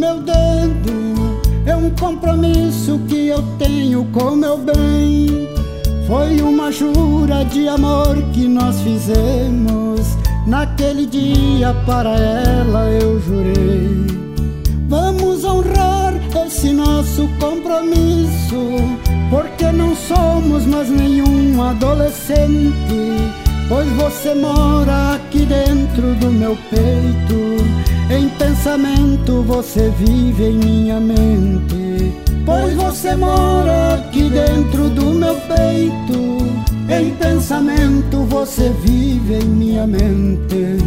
meu dedo é um compromisso que eu tenho com meu bem. Foi uma jura de amor que nós fizemos. Naquele dia para ela eu jurei. Vamos honrar esse nosso compromisso, porque não somos mais nenhum adolescente. Pois você mora aqui dentro do meu peito, em pensamento você vive em minha mente. Pois você mora aqui dentro do meu peito, em pensamento você vive em minha mente.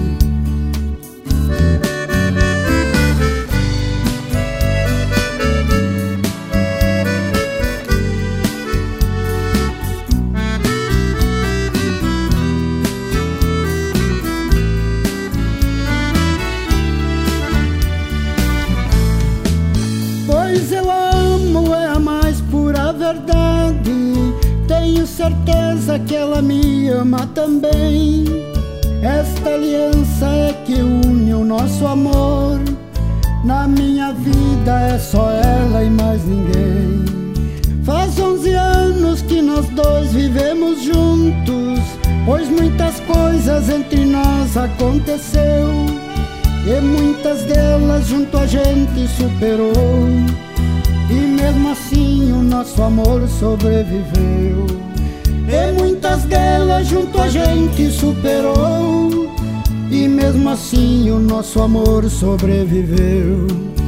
Pois eu amo, é a mais pura verdade. Tenho certeza que ela me ama também. Esta aliança é que une o nosso amor. Na minha vida é só ela e mais ninguém. Faz 11 anos que nós dois vivemos juntos, pois muitas coisas entre nós aconteceu, e muitas delas junto a gente superou. E mesmo assim o nosso amor sobreviveu. E muitas delas junto a gente superou. E mesmo assim o nosso amor sobreviveu.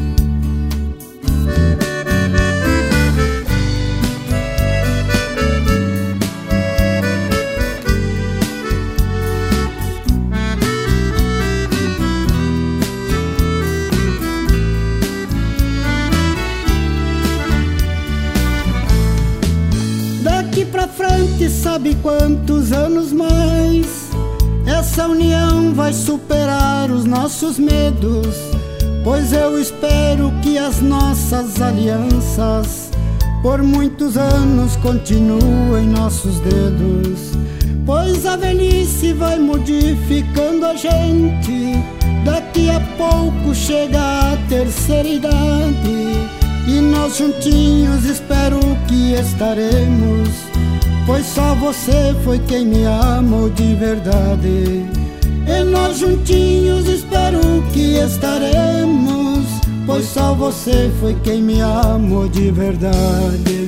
Daqui pra frente, sabe quantos anos mais essa união vai superar os nossos medos? Pois eu espero que as nossas alianças por muitos anos continuem nossos dedos. Pois a velhice vai modificando a gente, daqui a pouco chega a terceira idade, e nós juntinhos espero que estaremos, pois só você foi quem me amou de verdade. E nós juntinhos espero que estaremos, pois só você foi quem me amou de verdade.